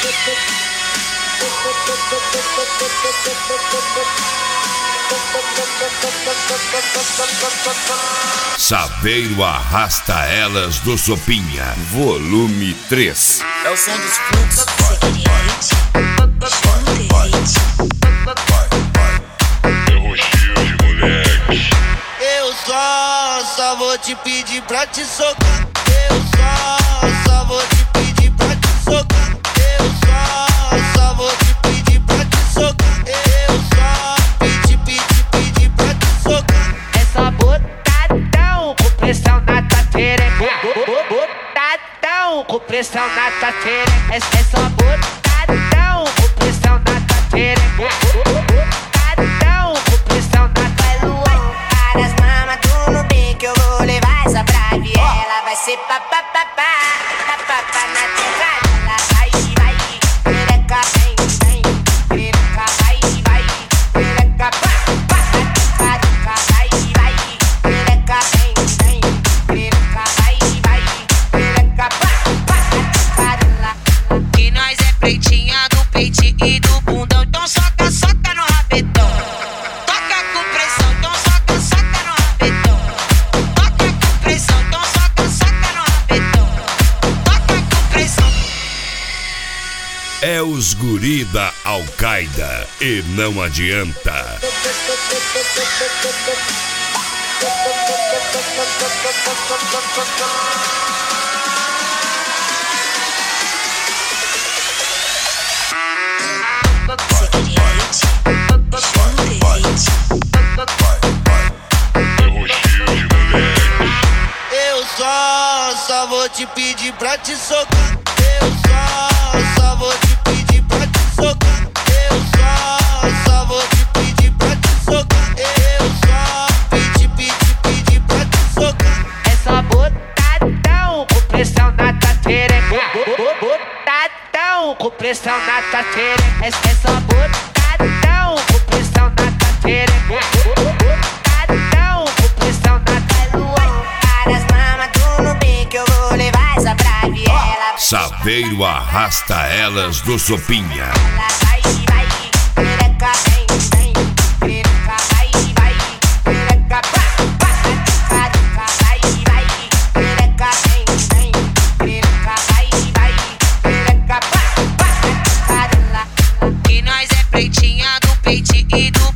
Saveiro arrasta elas do Sopinha, volume 3. É o som dos fluxos. Eu só vou te pedir pra te socar. Eu só vou te pedir pra te socar. Eu só vou te pedir pra te socar. Eu só pedir pra te socar. É só botadão com pressão na tua tereca. Botadão com pressão na tua tereca. É só botadão com pressão na tua tereca. Botadão com pressão na tua tereca. Várias mamas, tu no bico, eu vou levar essa pra viela. Vai ser papapá na teclada. Ela vai, pereca, vem, pereca, vai, pereca, pá, pereca, vai, pereca, vem, pereca, vai, pereca, pá, Que nós é pretinha do peitinho e do bundão. Então soca no rabetão. Toca com pressão, então soca no rabetão. Toca com pressão, então soca no rabetão. Toca com pressão. É os guri da Al-Qaeda e não adianta. Eu só vou te pedir pra te socar. Eu só vou te pedir pra te socar. Eu só vou te pedir pra te socar. Eu só pedir pra te socar. É só botadão com pressão na tua tereca. Botadão com pressão na tua tereca. É só botadão com pressão na tua tereca. Botadão com pressão na tua tereca. várias mamas, tu no bico, eu vou levar essa pra viela. Saveiro arrasta elas do Sopinha. Ela vai, pereca, vem, pereca, vai, pereca, pá, pereca, vai, pereca, vem, pereca, vai, pereca, pá. Que nós é pretinha do peitinho e do